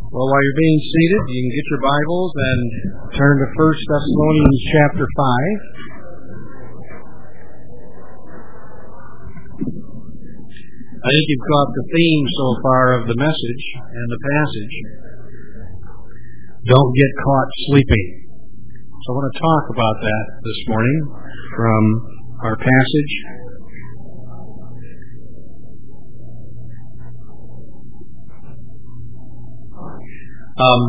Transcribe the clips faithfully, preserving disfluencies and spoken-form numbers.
Well, while you're being seated, you can get your Bibles and turn to First Thessalonians chapter five. I think you've caught the theme so far of the message and the passage. Don't get caught sleeping. So I want to talk about that this morning from our passage. Um,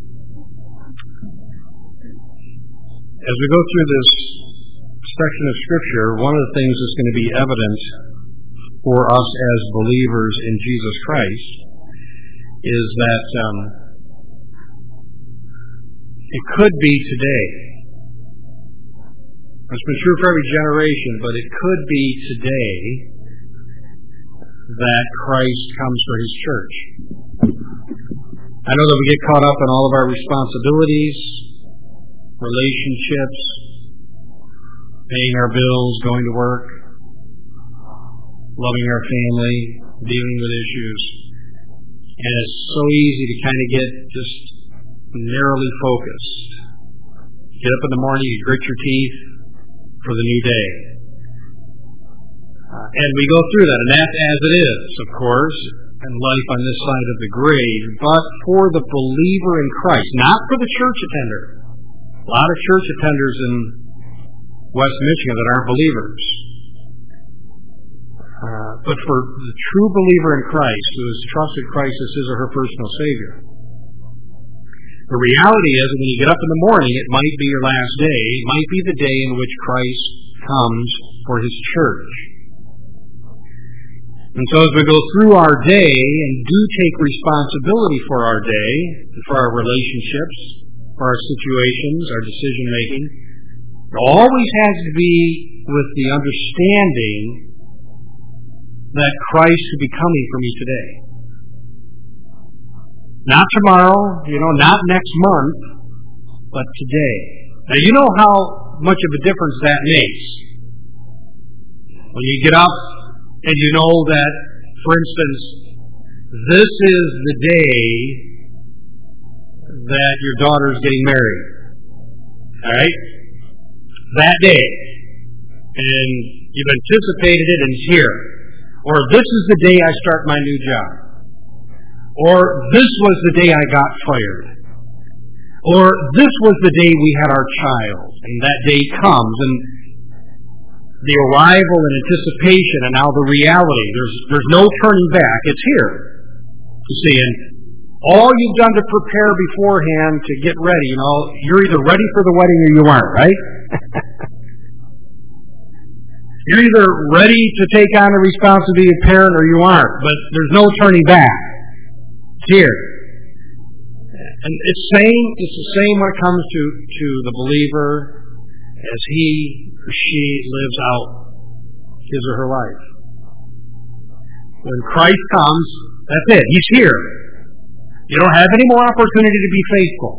as we go through this section of Scripture, one of the things that's going to be evident for us as believers in Jesus Christ is that um, it could be today. It's been true for every generation, but it could be today that Christ comes for His church. I know that we get caught up in all of our responsibilities, relationships, paying our bills, going to work, loving our family, dealing with issues. And it's so easy to kind of get just narrowly focused. Get up in the morning, you grit your teeth for the new day. Uh, and we go through that, and that's as it is, of course, and life on this side of the grave, but for the believer in Christ, not for the church attender. A lot of church attenders in West Michigan that aren't believers. Uh, but for the true believer in Christ, who has trusted Christ as his or her personal Savior, the reality is that when you get up in the morning, it might be your last day. It might be the day in which Christ comes for His church. And so as we go through our day and do take responsibility for our day, for our relationships, for our situations, our decision-making, it always has to be with the understanding that Christ could be coming for me today. Not tomorrow, you know, not next month, but today. Now, you know how much of a difference that makes. When you get up and you know that, for instance, this is the day that your daughter's getting married. Alright? That day. And you've anticipated it and it's here. Or this is the day I start my new job. Or this was the day I got fired. Or this was the day we had our child. And that day comes, and the arrival and anticipation, and now the reality. There's there's no turning back. It's here. You see, and all you've done to prepare beforehand to get ready, you know, you're either ready for the wedding or you aren't, right? You're either ready to take on the responsibility of parent or you aren't, but there's no turning back. It's here. And it's same. It's the same when it comes to, to the believer as he or she lives out his or her life. When Christ comes, that's it. He's here. You don't have any more opportunity to be faithful.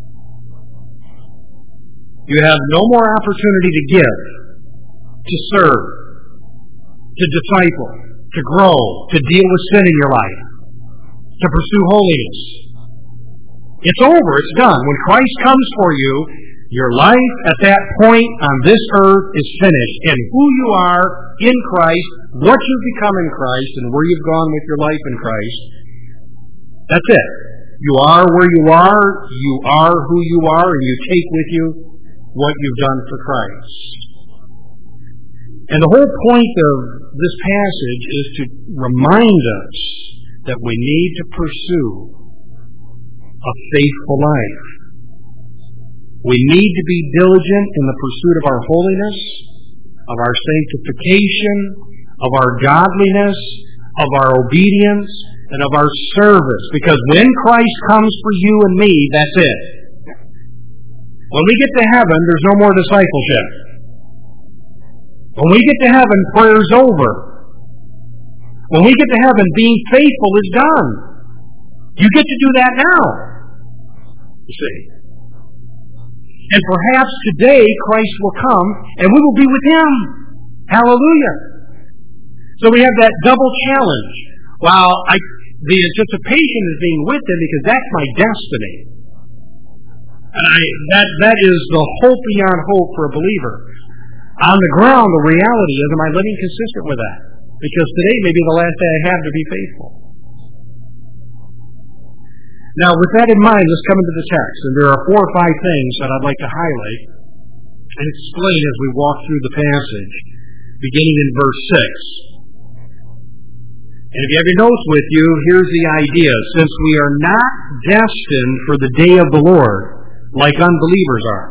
You have no more opportunity to give, to serve, to disciple, to grow, to deal with sin in your life, to pursue holiness. It's over. It's done. When Christ comes for you, your life at that point on this earth is finished. And who you are in Christ, what you've become in Christ, and where you've gone with your life in Christ, that's it. You are where you are, you are who you are, and you take with you what you've done for Christ. And the whole point of this passage is to remind us that we need to pursue a faithful life. We need to be diligent in the pursuit of our holiness, of our sanctification, of our godliness, of our obedience, and of our service. Because when Christ comes for you and me, that's it. When we get to heaven, there's no more discipleship. When we get to heaven, prayer's over. When we get to heaven, being faithful is done. You get to do that now. You see. And perhaps today Christ will come and we will be with Him. Hallelujah. So we have that double challenge. While I The anticipation is being with Him because that's my destiny. And I, that that is the hope beyond hope for a believer. On the ground, the reality is, am I living consistent with that? Because today may be the last day I have to be faithful. Now, with that in mind, let's come into the text. And there are four or five things that I'd like to highlight and explain as we walk through the passage, beginning in verse six. And if you have your notes with you, here's the idea. Since we are not destined for the day of the Lord, like unbelievers are,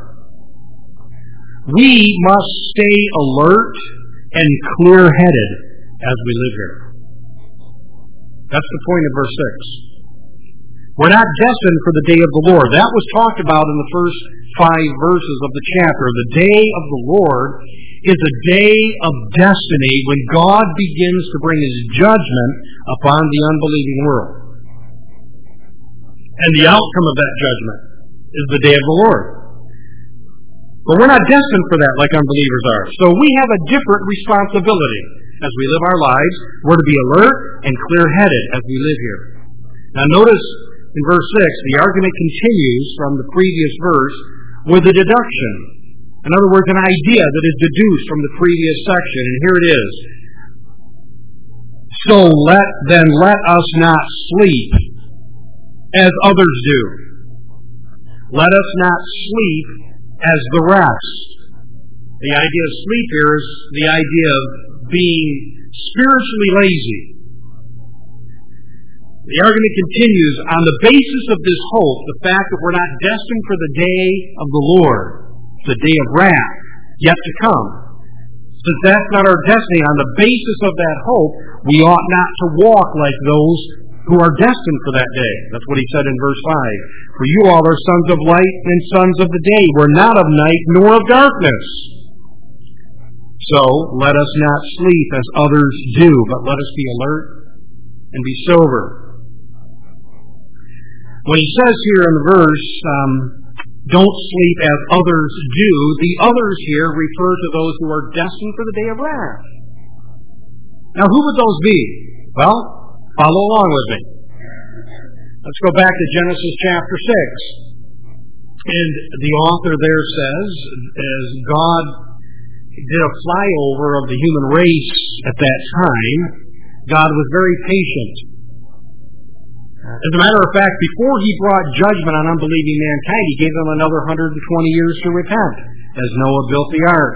we must stay alert and clear-headed as we live here. That's the point of verse six. We're not destined for the day of the Lord. That was talked about in the first five verses of the chapter. The day of the Lord is a day of destiny when God begins to bring His judgment upon the unbelieving world. And the outcome of that judgment is the day of the Lord. But we're not destined for that like unbelievers are. So we have a different responsibility as we live our lives. We're to be alert and clear-headed as we live here. Now notice in verse six, the argument continues from the previous verse with a deduction. In other words, an idea that is deduced from the previous section. And here it is. So let then let us not sleep as others do. Let us not sleep as the rest. The idea of sleep here is the idea of being spiritually lazy. The argument continues on the basis of this hope, the fact that we're not destined for the day of the Lord, the day of wrath, yet to come. Since that's not our destiny, on the basis of that hope, we ought not to walk like those who are destined for that day. That's what he said in verse five. For you all are sons of light and sons of the day. We're not of night nor of darkness. So let us not sleep as others do, but let us be alert and be sober. When he says here in the verse, um, don't sleep as others do, the others here refer to those who are destined for the day of wrath. Now, who would those be? Well, follow along with me. Let's go back to Genesis chapter six. And the author there says, as God did a flyover of the human race at that time, God was very patient. As a matter of fact, before He brought judgment on unbelieving mankind, He gave them another one hundred twenty years to repent, as Noah built the ark.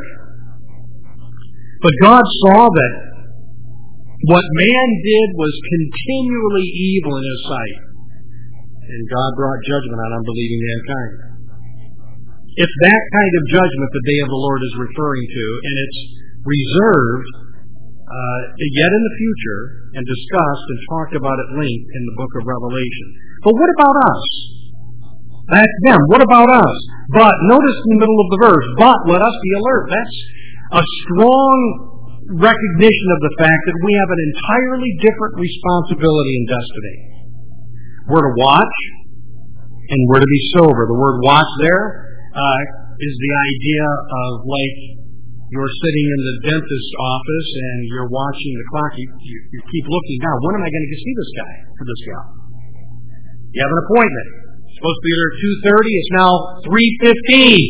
But God saw that what man did was continually evil in His sight, and God brought judgment on unbelieving mankind. It's that kind of judgment the day of the Lord is referring to, and it's reserved uh, yet in the future and discussed and talked about at length in the book of Revelation. But what about us? That's them. What about us? But, notice in the middle of the verse, but let us be alert. That's a strong recognition of the fact that we have an entirely different responsibility and destiny. We're to watch, and we're to be sober. The word watch there uh, is the idea of like you're sitting in the dentist's office and you're watching the clock. You, you, you keep looking down. When am I going to see this guy or this gal? You have an appointment. It's supposed to be there at two thirty. It's now three fifteen.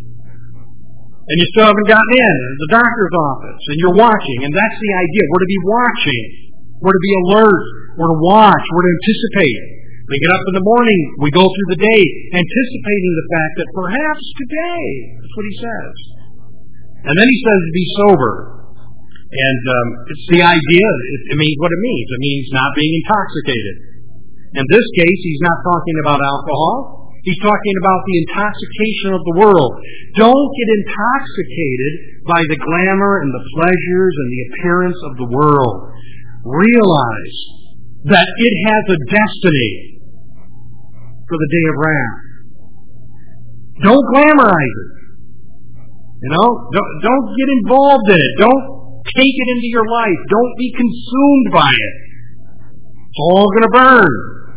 And you still haven't gotten in. It's the doctor's office. And you're watching. And that's the idea. We're to be watching. We're to be alert. We're to watch. We're to anticipate. We get up in the morning. We go through the day anticipating the fact that perhaps today, that's what he says. And then he says to be sober. And um, it's the idea. It, it means what it means. It means not being intoxicated. In this case, he's not talking about alcohol. He's talking about the intoxication of the world. Don't get intoxicated by the glamour and the pleasures and the appearance of the world. Realize that it has a destiny for the day of wrath. Don't glamorize it. You know, don't, don't get involved in it. Don't take it into your life. Don't be consumed by it. It's all going to burn.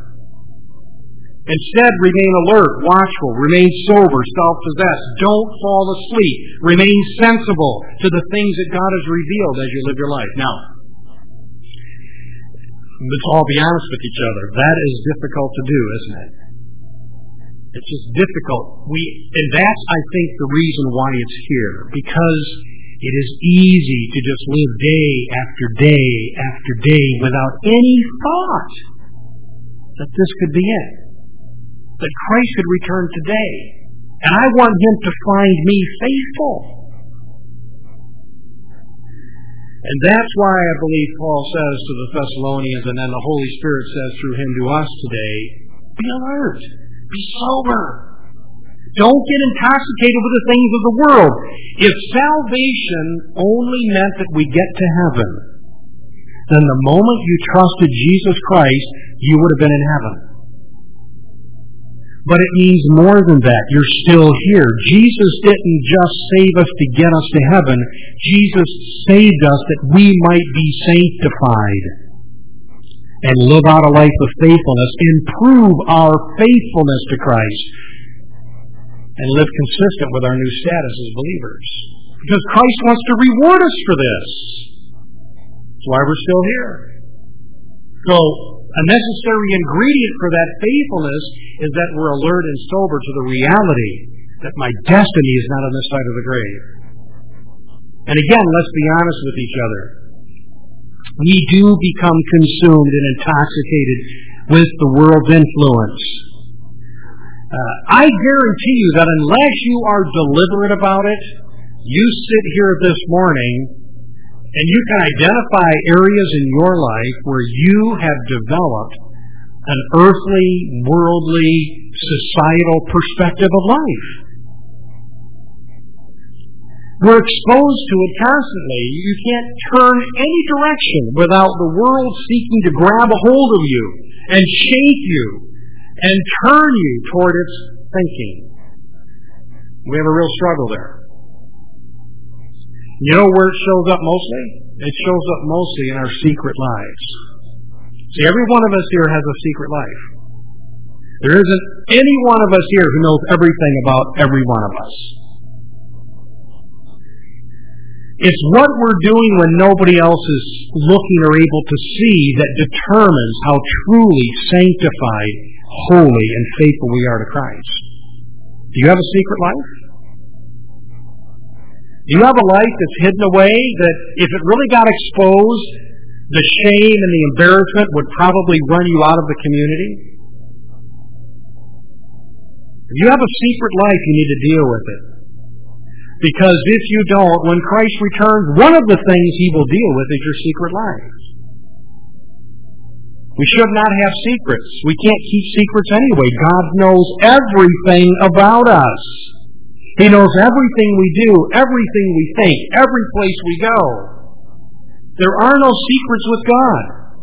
Instead, remain alert, watchful, remain sober, self-possessed. Don't fall asleep. Remain sensible to the things that God has revealed as you live your life. Now, Let's all be honest with each other. That is difficult to do, isn't it? It's just difficult. We, and that's, I think, the reason why it's here. Because it is easy to just live day after day after day without any thought that this could be it. That Christ could return today. And I want Him to find me faithful. And that's why I believe Paul says to the Thessalonians, and then the Holy Spirit says through him to us today, be alert. Be sober. Don't get intoxicated with the things of the world. If salvation only meant that we get to heaven, then the moment you trusted Jesus Christ, you would have been in heaven. But it means more than that. You're still here. Jesus didn't just save us to get us to heaven. Jesus saved us that we might be sanctified and live out a life of faithfulness, improve our faithfulness to Christ, and live consistent with our new status as believers. Because Christ wants to reward us for this. That's why we're still here. So, a necessary ingredient for that faithfulness is that we're alert and sober to the reality that my destiny is not on this side of the grave. And again, let's be honest with each other. We do become consumed and intoxicated with the world's influence. Uh, I guarantee you that unless you are deliberate about it, you sit here this morning and you can identify areas in your life where you have developed an earthly, worldly, societal perspective of life. We're exposed to it constantly. You can't turn any direction without the world seeking to grab a hold of you and shape you and turn you toward its thinking. We have a real struggle there. You know where it shows up mostly? It shows up mostly in our secret lives. See, every one of us here has a secret life. There isn't any one of us here who knows everything about every one of us. It's what we're doing when nobody else is looking or able to see that determines how truly sanctified, holy, and faithful we are to Christ. Do you have a secret life? Do you have a life that's hidden away that if it really got exposed, the shame and the embarrassment would probably run you out of the community? If you have a secret life, you need to deal with it. Because if you don't, when Christ returns, one of the things He will deal with is your secret life. We should not have secrets. We can't keep secrets anyway. God knows everything about us. He knows everything we do, everything we think, every place we go. There are no secrets with God.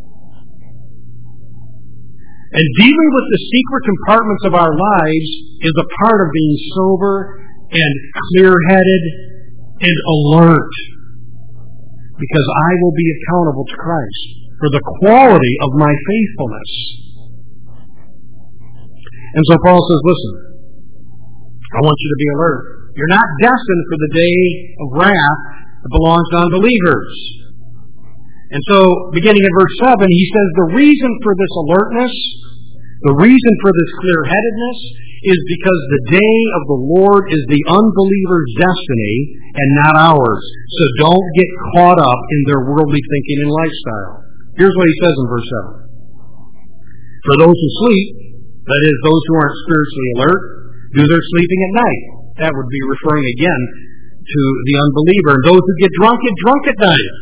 And dealing with the secret compartments of our lives is a part of being sober and clear-headed and alert. Because I will be accountable to Christ for the quality of my faithfulness. And so Paul says, listen, I want you to be alert. You're not destined for the day of wrath that belongs to unbelievers. And so, beginning in verse seven, he says the reason for this alertness, the reason for this clear-headedness, is because the day of the Lord is the unbeliever's destiny and not ours. So don't get caught up in their worldly thinking and lifestyle. Here's what he says in verse seven. For those who sleep, that is, those who aren't spiritually alert, do their sleeping at night. That would be referring again to the unbeliever. And those who get drunk, get drunk at night.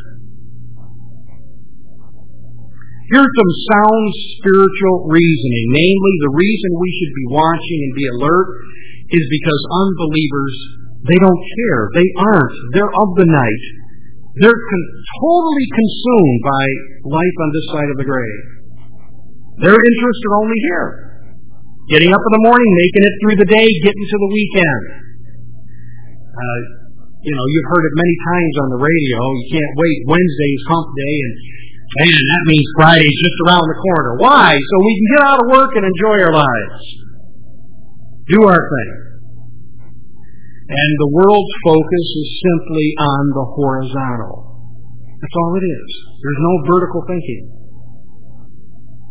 Here's some sound spiritual reasoning. Namely, the reason we should be watching and be alert is because unbelievers, they don't care. They aren't. They're of the night. They're con- totally consumed by life on this side of the grave. Their interests are only here. Getting up in the morning, making it through the day, getting to the weekend. Uh, you know, you've heard it many times on the radio. You can't wait. Wednesday's hump day, and man, that means Friday's just around the corner. Why? So we can get out of work and enjoy our lives. Do our thing. And the world's focus is simply on the horizontal. That's all it is. There's no vertical thinking.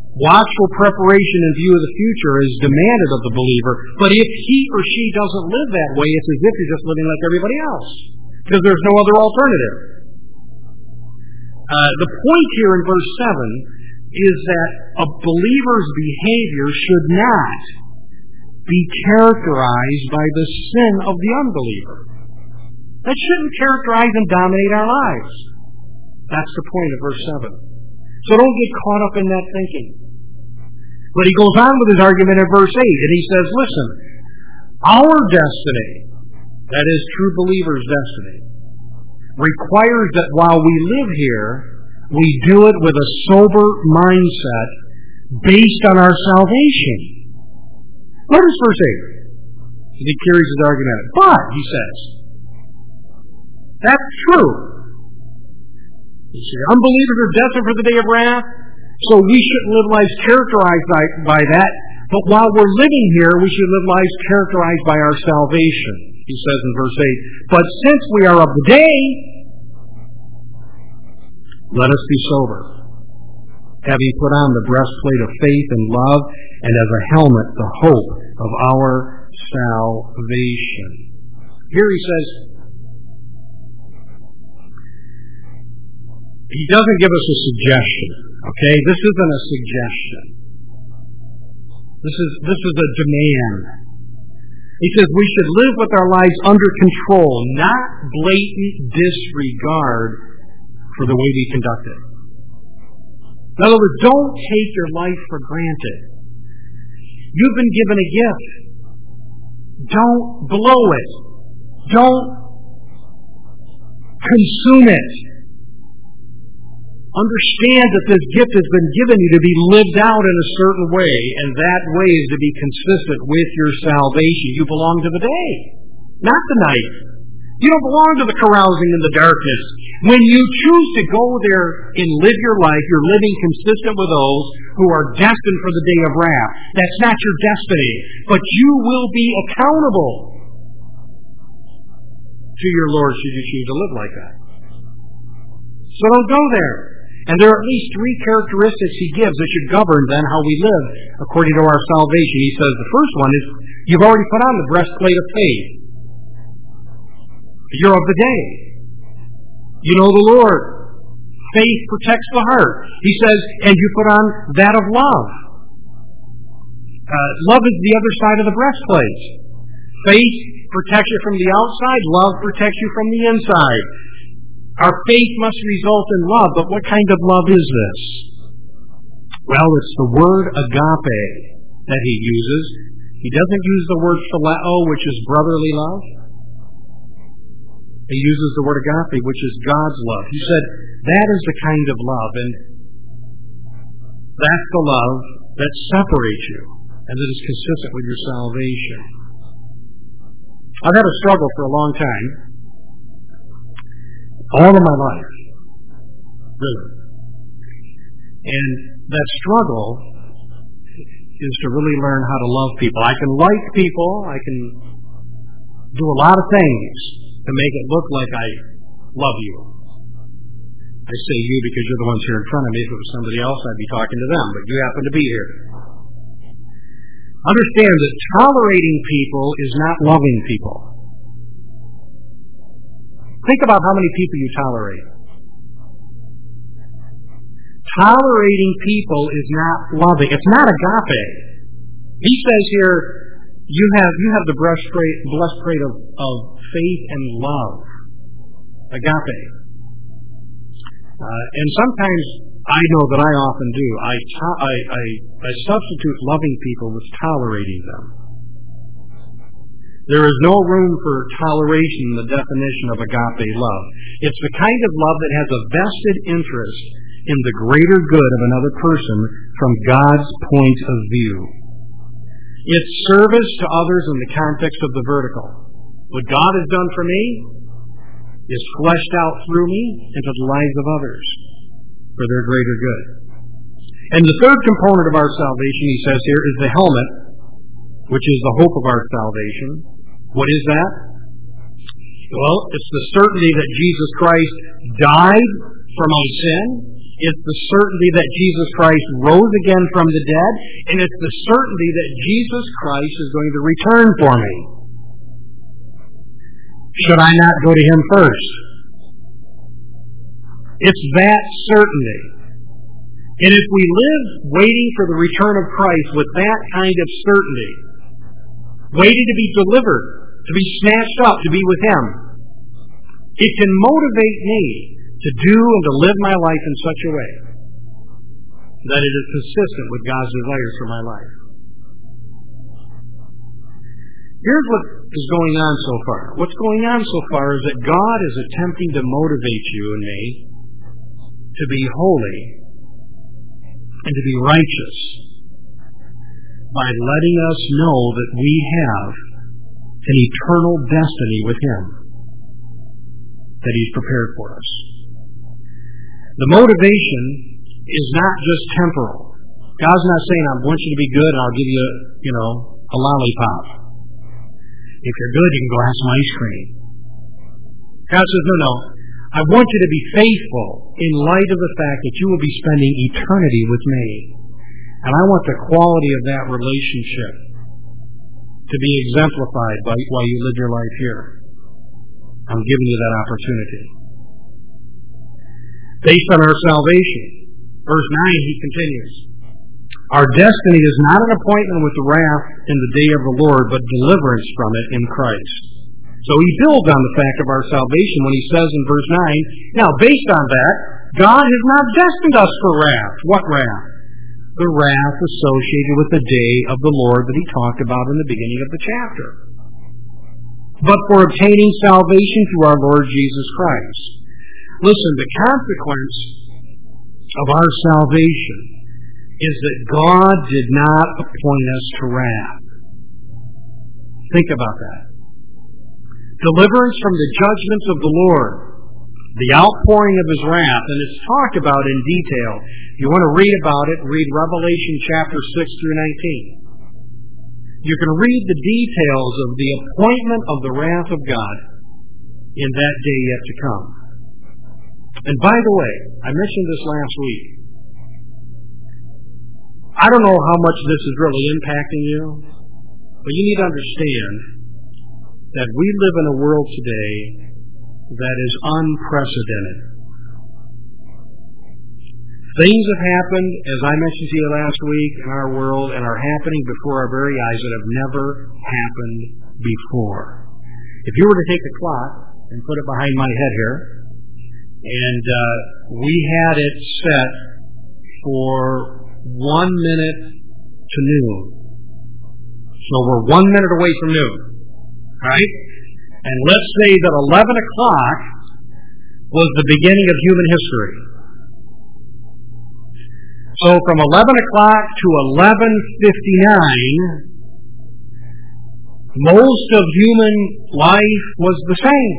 Watchful preparation in view of the future is demanded of the believer, but if he or she doesn't live that way, it's as if you're just living like everybody else, because there's no other alternative. Uh, the point here in verse seven is that a believer's behavior should not be characterized by the sin of the unbeliever. That shouldn't characterize and dominate our lives. That's the point of verse seven. So don't get caught up in that thinking. But he goes on with his argument in verse eight, and he says, listen, our destiny, that is true believers' destiny, requires that while we live here, we do it with a sober mindset based on our salvation. Notice verse eight. He carries his argument. But, he says, that's true. You see, unbelievers are destined for the day of wrath, so we shouldn't live lives characterized by, by that. But while we're living here, we should live lives characterized by our salvation, he says in verse eight. But since we are of the day, let us be sober, having put on the breastplate of faith and love, and as a helmet the hope of our salvation. Here he says, he doesn't give us a suggestion, okay? This isn't a suggestion. This is, this is a demand. He says we should live with our lives under control, not blatant disregard for the way we conduct it. In other words, don't take your life for granted. You've been given a gift. Don't blow it. Don't consume it. Understand that this gift has been given you to be lived out in a certain way, and that way is to be consistent with your salvation. You belong to the day, not the night. You don't belong to the carousing in the darkness. When you choose to go there and live your life, you're living consistent with those who are destined for the day of wrath. That's not your destiny, but you will be accountable to your Lord should you choose to live like that. So don't go there. And there are at least three characteristics he gives that should govern then how we live according to our salvation. He says the first one is you've already put on the breastplate of faith. You're of the day. You know the Lord. Faith protects the heart. He says, and you put on that of love. Uh, love is the other side of the breastplate. Faith protects you from the outside. Love protects you from the inside. Our faith must result in love, but what kind of love is this? Well, it's the word agape that he uses. He doesn't use the word phileo, which is brotherly love. He uses the word agape, which is God's love. He said, that is the kind of love, and that's the love that separates you, and that is consistent with your salvation. I've had a struggle for a long time, all of my life, really. And that struggle is to really learn how to love people. I can like people, I can do a lot of things to make it look like I love you. I say you because you're the ones here in front of me. If it was somebody else, I'd be talking to them, but you happen to be here. Understand that tolerating people is not loving people. Think about how many people you tolerate. Tolerating people is not loving. It's not agape. He says here, you have you have the breastplate, breastplate of, of faith and love. Agape. Uh, and sometimes I know that I often do. I, to, I, I, I substitute loving people with tolerating them. There is no room for toleration in the definition of agape love. It's the kind of love that has a vested interest in the greater good of another person from God's point of view. It's service to others in the context of the vertical. What God has done for me is fleshed out through me into the lives of others for their greater good. And the third component of our salvation, he says here, is the helmet, which is the hope of our salvation. What is that? Well, it's the certainty that Jesus Christ died for my sin, It's the certainty that Jesus Christ rose again from the dead, and it's the certainty that Jesus Christ is going to return for me. Should I not go to Him first? It's that certainty. And if we live waiting for the return of Christ with that kind of certainty, waiting to be delivered, to be snatched up, to be with Him, it can motivate me to do and to live my life in such a way that it is consistent with God's desires for my life. Here's what is going on so far. What's going on so far is that God is attempting to motivate you and me to be holy and to be righteous by letting us know that we have an eternal destiny with Him that He's prepared for us. The motivation is not just temporal. God's not saying, I want you to be good and I'll give you, you know, a lollipop. If you're good, you can go have some ice cream. God says, no, no. I want you to be faithful in light of the fact that you will be spending eternity with me. And I want the quality of that relationship to be exemplified by while you live your life here. I'm giving you that opportunity. Based on our salvation, verse nine, he continues, our destiny is not an appointment with the wrath in the day of the Lord, but deliverance from it in Christ. So he builds on the fact of our salvation when he says in verse nine, now based on that, God has not destined us for wrath. What wrath? The wrath associated with the day of the Lord that he talked about in the beginning of the chapter. But for obtaining salvation through our Lord Jesus Christ. Listen, the consequence of our salvation is that God did not appoint us to wrath. Think about that. Deliverance from the judgments of the Lord, the outpouring of His wrath, and it's talked about in detail. If you want to read about it, read Revelation chapter six through nineteen. You can read the details of the appointment of the wrath of God in that day yet to come. And by the way, I mentioned this last week. I don't know how much this is really impacting you, but you need to understand that we live in a world today that is unprecedented. Things have happened, as I mentioned to you last week, in our world and are happening before our very eyes that have never happened before. If you were to take the clock and put it behind my head here, and uh, we had it set for one minute to noon. So we're one minute away from noon. Right? And let's say that eleven o'clock was the beginning of human history. So from eleven o'clock to eleven fifty-nine, most of human life was the same.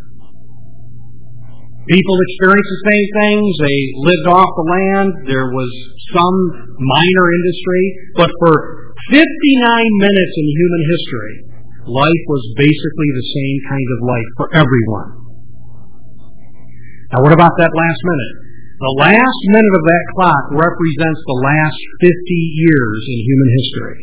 People experienced the same things. They lived off the land. There was some minor industry. But for fifty-nine minutes in human history, life was basically the same kind of life for everyone. Now what about that last minute? The last minute of that clock represents the last fifty years in human history.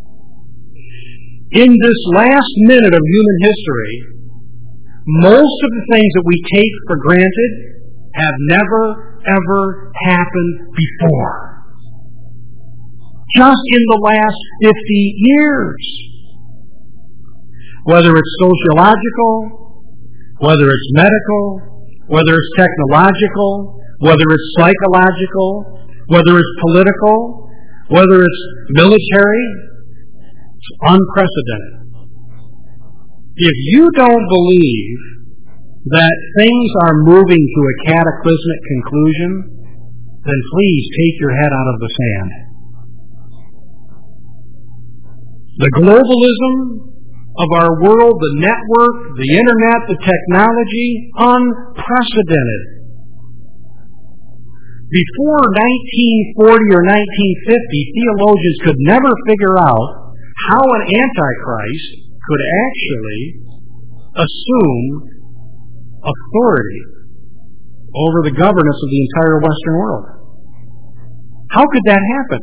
In this last minute of human history, most of the things that we take for granted have never, ever happened before. Just in the last fifty years. Whether it's sociological, whether it's medical, whether it's technological, whether it's psychological, whether it's political, whether it's military, it's unprecedented. If you don't believe that things are moving to a cataclysmic conclusion, then please take your head out of the sand. The globalism of our world, the network, the internet, the technology, unprecedented. Before nineteen forty or nineteen fifty, theologians could never figure out how an antichrist could actually assume authority over the governance of the entire Western world. How could that happen?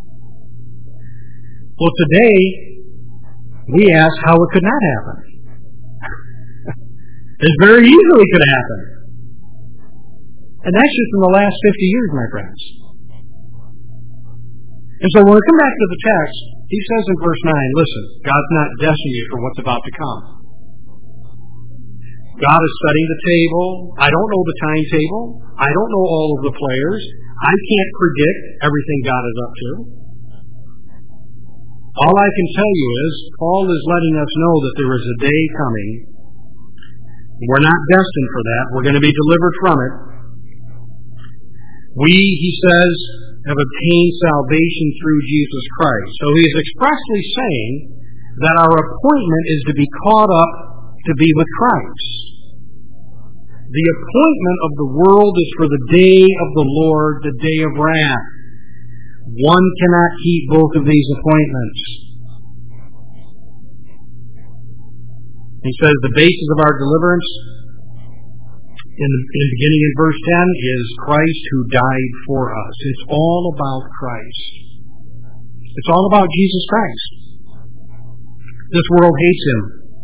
Well, today, we ask how it could not happen. It very easily could happen. And that's just in the last fifty years, my friends. And so when we come back to the text, he says in verse nine, listen, God's not destined you for what's about to come. God is setting the table. I don't know the timetable. I don't know all of the players. I can't predict everything God is up to. All I can tell you is, Paul is letting us know that there is a day coming. We're not destined for that. We're going to be delivered from it. We, he says, have obtained salvation through Jesus Christ. So he is expressly saying that our appointment is to be caught up to be with Christ. The appointment of the world is for the day of the Lord, the day of wrath. One cannot keep both of these appointments. He says the basis of our deliverance, in the in beginning in verse ten, is Christ who died for us. It's all about Christ. It's all about Jesus Christ. This world hates him.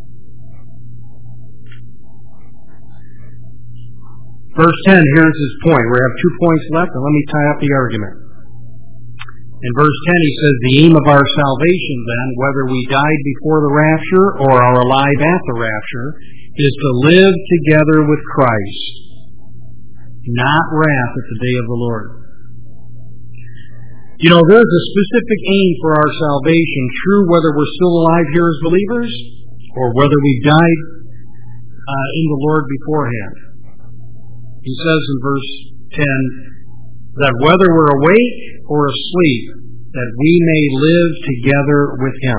Verse ten, here's his point. We have two points left, and let me tie up the argument. In verse ten, he says, the aim of our salvation, then, whether we died before the rapture or are alive at the rapture, is to live together with Christ, not wrath at the day of the Lord. You know, there's a specific aim for our salvation, true whether we're still alive here as believers or whether we died uh, in the Lord beforehand. He says in verse ten, that whether we're awake or asleep, that we may live together with him.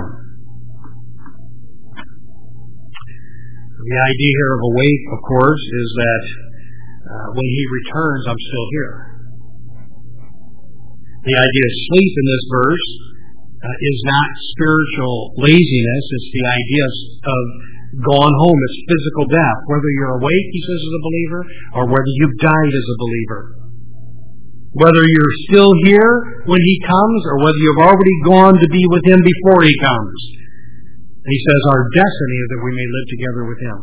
The idea here of awake, of course, is that uh, when he returns, I'm still here. The idea of sleep in this verse uh, is not spiritual laziness. It's the idea of gone home. It's physical death. Whether you're awake, he says, as a believer, or whether you've died as a believer. Whether you're still here when he comes, or whether you've already gone to be with him before he comes. He says our destiny is that we may live together with him.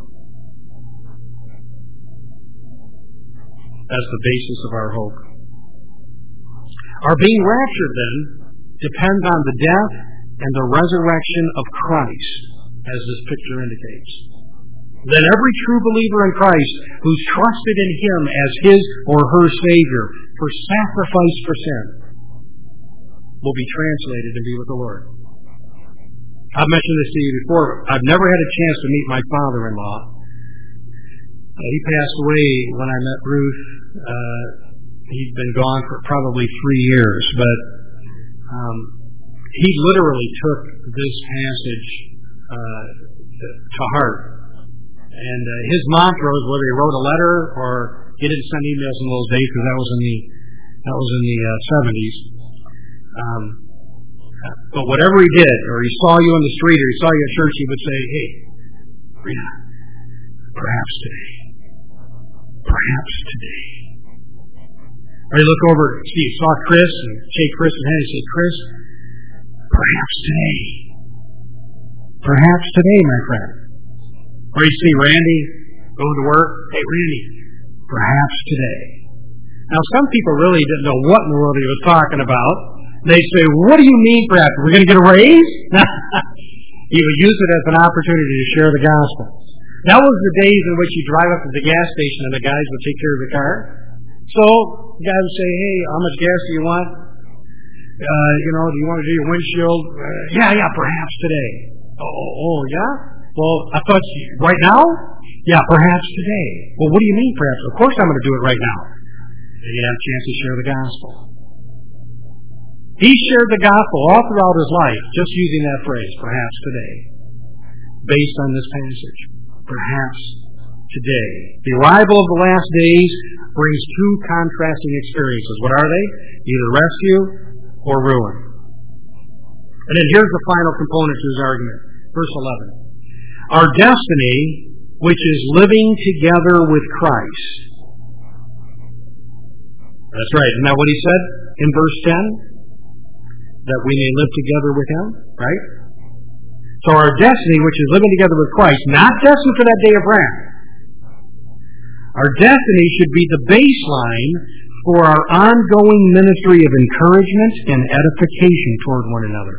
That's the basis of our hope. Our being raptured, then, depends on the death and the resurrection of Christ, as this picture indicates. Then every true believer in Christ who's trusted in him as his or her Savior for sacrifice for sin will be translated to be with the Lord. I've mentioned this to you before. I've never had a chance to meet my father-in-law. Uh, he passed away when I met Ruth. Uh, he'd been gone for probably three years, but um, he literally took this passage uh, to heart. And uh, his mantra was, whether he wrote a letter or he didn't send emails in those days, because that was in the that was in the uh, seventies. Um, but whatever he did, or he saw you in the street, or he saw you at church, he would say, "Hey, Rena, perhaps today, perhaps today." Or he'd look over, see, saw Chris, and shake Chris's hand, and say, "Chris, perhaps today, perhaps today, my friend." Or you see Randy going to work. "Hey, Randy, perhaps today." Now, some people really didn't know what in the world he was talking about. They say, "What do you mean, perhaps? We're going to get a raise?" He would use it as an opportunity to share the gospel. That was the days in which you drive up to the gas station and the guys would take care of the car. So the guy would say, "Hey, how much gas do you want? Uh, you know, do you want to do your windshield?" Uh, yeah, yeah, perhaps today. Oh, oh, yeah? Well, I thought, right now? Yeah, perhaps today. Well, what do you mean, perhaps? Of course I'm going to do it right now. And he had a chance to share the gospel. He shared the gospel all throughout his life, just using that phrase, perhaps today, based on this passage. Perhaps today. The arrival of the last days brings two contrasting experiences. What are they? Either rescue or ruin. And then here's the final component to his argument. Verse eleven. Our destiny, which is living together with Christ, That's right. Isn't that what he said in verse ten? That we may live together with him, right? So our destiny, which is living together with Christ, not destined for that day of wrath. Our destiny should be the baseline for our ongoing ministry of encouragement and edification toward one another.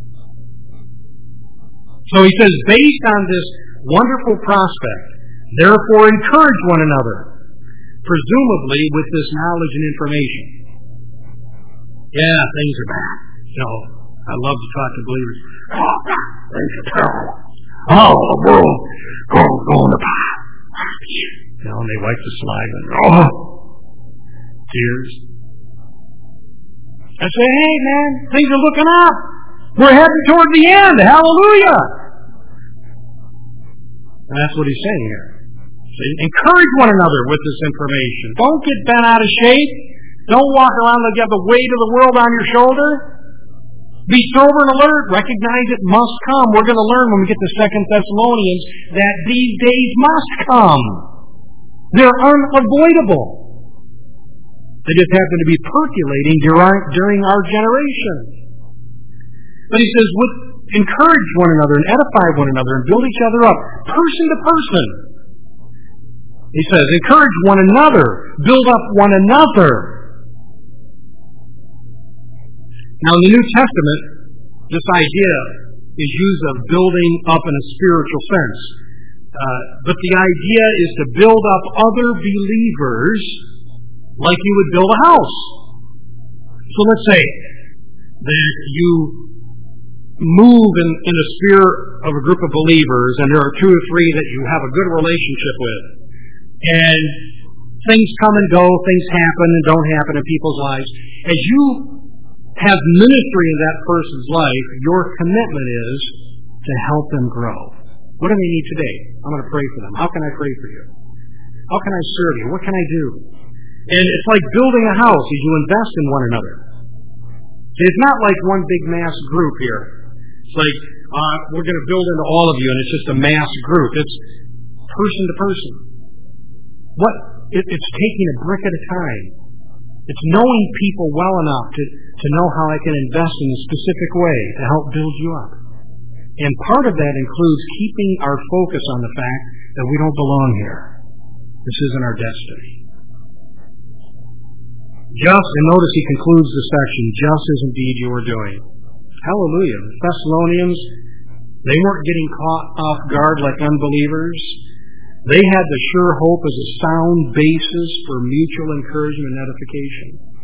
So he says, based on this wonderful prospect, therefore encourage one another, presumably with this knowledge and information. Yeah, things are bad. You know, I love to talk to believers. Oh, things are terrible. Oh, the world going, going to pot. You know, and they wipe the slide and oh, tears. I say, hey man, things are looking up. We're heading toward the end. Hallelujah. And that's what he's saying here. So encourage one another with this information. Don't get bent out of shape. Don't walk around like you have the weight of the world on your shoulder. Be sober and alert. Recognize it must come. We're going to learn when we get to Second Thessalonians that these days must come. They're unavoidable. They just happen to be percolating during our generation. But he says, with, encourage one another and edify one another and build each other up, person to person. He says, encourage one another, build up one another. Now in the New Testament, this idea is used of building up in a spiritual sense. Uh, but the idea is to build up other believers like you would build a house. So let's say that you move in, in the sphere of a group of believers, and there are two or three that you have a good relationship with. And things come and go, things happen and don't happen in people's lives. As you have ministry in that person's life, your commitment is to help them grow. What do they need today? I'm going to pray for them. How can I pray for you? How can I serve you? What can I do? And it's like building a house as you invest in one another. See, it's not like one big mass group here. It's like, uh, we're going to build into all of you, and it's just a mass group. It's person to person. What? It, it's taking a brick at a time. It's knowing people well enough to, to know how I can invest in a specific way to help build you up. And part of that includes keeping our focus on the fact that we don't belong here. This isn't our destiny. Just, and notice he concludes the section, just as indeed you are doing. Hallelujah. The Thessalonians, they weren't getting caught off guard like unbelievers. They had the sure hope as a sound basis for mutual encouragement and edification.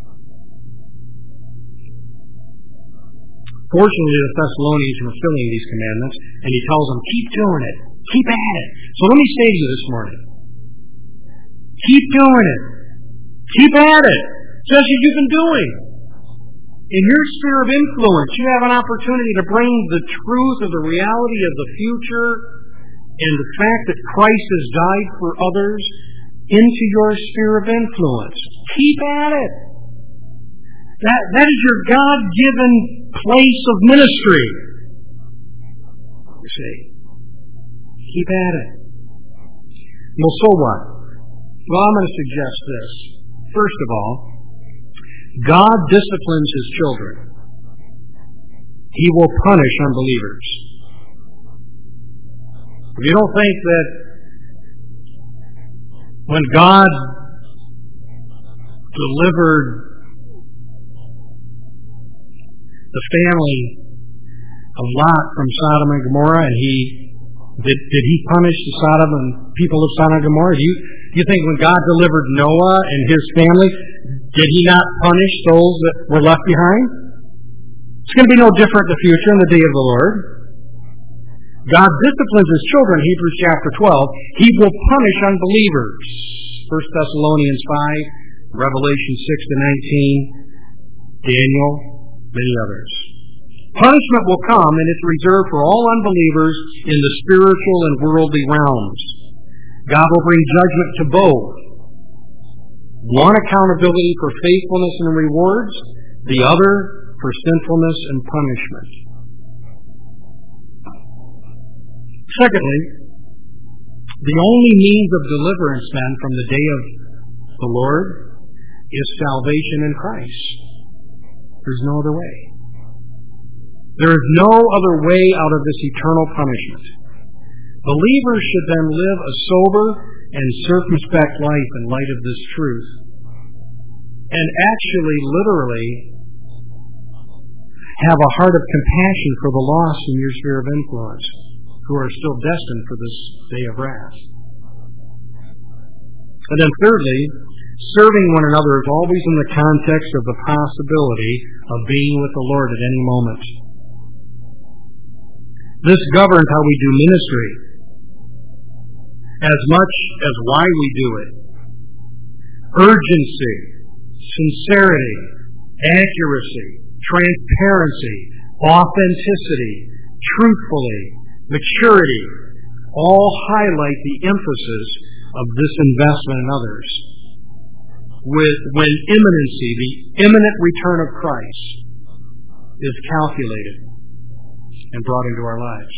Fortunately, the Thessalonians were fulfilling these commandments, and he tells them, keep doing it. Keep at it. So let me say to you this morning, keep doing it. Keep at it. Just as you've been doing. In your sphere of influence, you have an opportunity to bring the truth of the reality of the future and the fact that Christ has died for others into your sphere of influence. Keep at it. That, that is your God-given place of ministry. You see. Keep at it. Well, so what? Well, I'm going to suggest this. First of all, God disciplines His children. He will punish unbelievers. If you don't think that when God delivered the family of Lot from Sodom and Gomorrah, and he did, did he punish the Sodom and people of Sodom and Gomorrah? Do you, do you think when God delivered Noah and his family, did He not punish those that were left behind? It's going to be no different in the future in the day of the Lord. God disciplines His children, Hebrews chapter twelve. He will punish unbelievers. First Thessalonians five, Revelation six to nineteen, Daniel, many others. Punishment will come, and it's reserved for all unbelievers in the spiritual and worldly realms. God will bring judgment to both. One, accountability for faithfulness and rewards. The other, for sinfulness and punishment. Secondly, the only means of deliverance then from the day of the Lord is salvation in Christ. There's no other way. There is no other way out of this eternal punishment. Believers should then live a sober and circumspect life in light of this truth, and actually, literally, have a heart of compassion for the lost in your sphere of influence, who are still destined for this day of wrath. And then thirdly, serving one another is always in the context of the possibility of being with the Lord at any moment. This governs how we do ministry, as much as why we do it. Urgency, sincerity, accuracy, transparency, authenticity, truthfully, maturity, all highlight the emphasis of this investment in others. With, when imminency, the imminent return of Christ, is calculated and brought into our lives.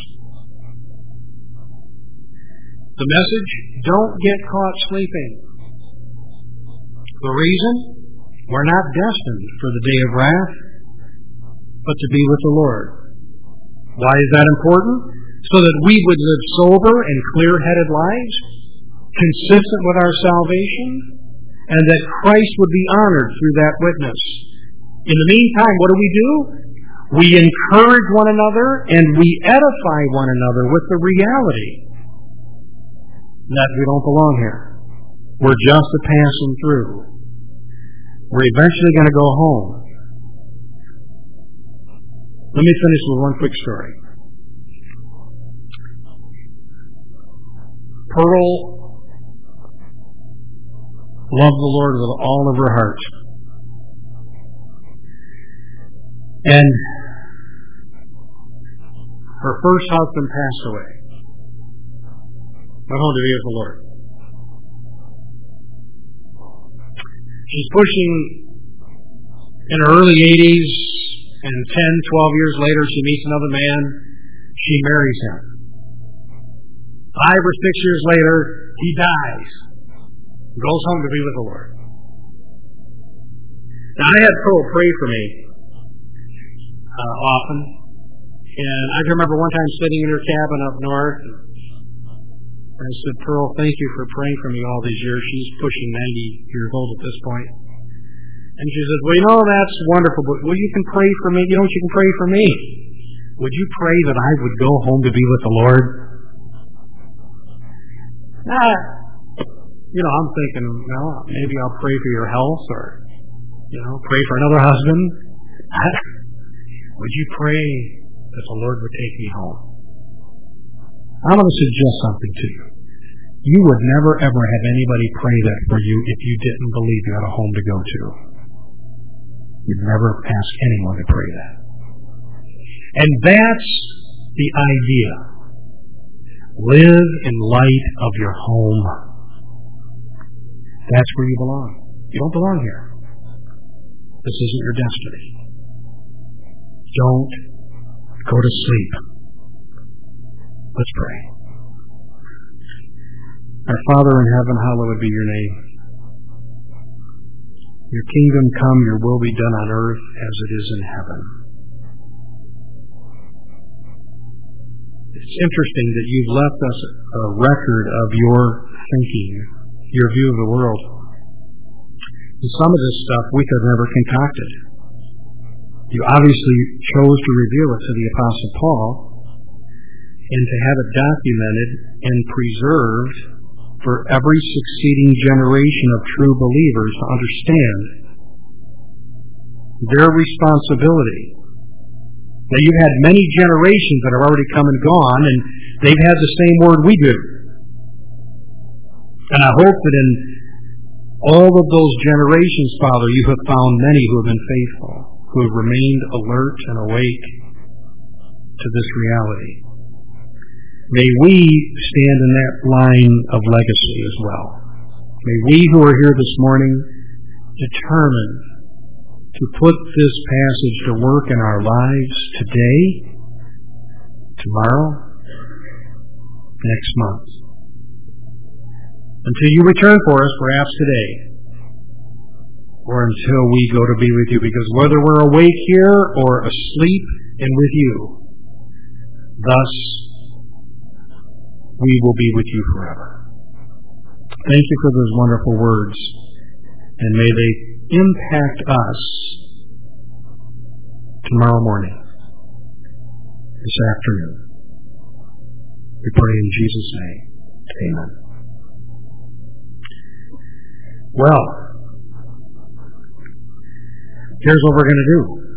The message, don't get caught sleeping. The reason, we're not destined for the day of wrath, but to be with the Lord. Why is that important? So that we would live sober and clear-headed lives, consistent with our salvation, and that Christ would be honored through that witness. In the meantime, what do we do? We encourage one another and we edify one another with the reality that we don't belong here. We're just a passing through. We're eventually going to go home. Let me finish with one quick story. Pearl loved the Lord with all of her heart. And her first husband passed away. Went home to be with the Lord. She's pushing in her early eighties, and ten, twelve years later she meets another man. She marries him. Five or six years later, he dies. Goes home to be with the Lord. Now, I had Pearl pray for me uh, often. And I can remember one time sitting in her cabin up north. And I said, Pearl, thank you for praying for me all these years. She's pushing ninety years old at this point. And she said, well, you know, that's wonderful, but well, you can pray for me. You know what you can pray for me? Would you pray that I would go home to be with the Lord? Ah, you know, I'm thinking, well, maybe I'll pray for your health, or, you know, pray for another husband. Would you pray that the Lord would take me home? I'm going to suggest something to you. You would never, ever have anybody pray that for you if you didn't believe you had a home to go to. You'd never ask anyone to pray that. And that's the idea. Live in light of your home. That's where you belong. You don't belong here. This isn't your destiny. Don't go to sleep. Let's pray. Our Father in heaven, hallowed be your name. Your kingdom come, your will be done on earth as it is in heaven. It's interesting that you've left us a record of your thinking, your view of the world. And some of this stuff we could have never concocted. You obviously chose to reveal it to the Apostle Paul and to have it documented and preserved for every succeeding generation of true believers to understand their responsibility. Now, you've had many generations that have already come and gone, and they've had the same word we do. And I hope that in all of those generations, Father, you have found many who have been faithful, who have remained alert and awake to this reality. May we stand in that line of legacy as well. May we who are here this morning determine to put this passage to work in our lives today, tomorrow, next month. Until you return for us, perhaps today. or until we go to be with you. Because whether we're awake here or asleep and with you, thus we will be with you forever. Thank you for those wonderful words, and may they impact us tomorrow morning, this afternoon. We pray in Jesus' name. Amen. Well, here's what we're going to do.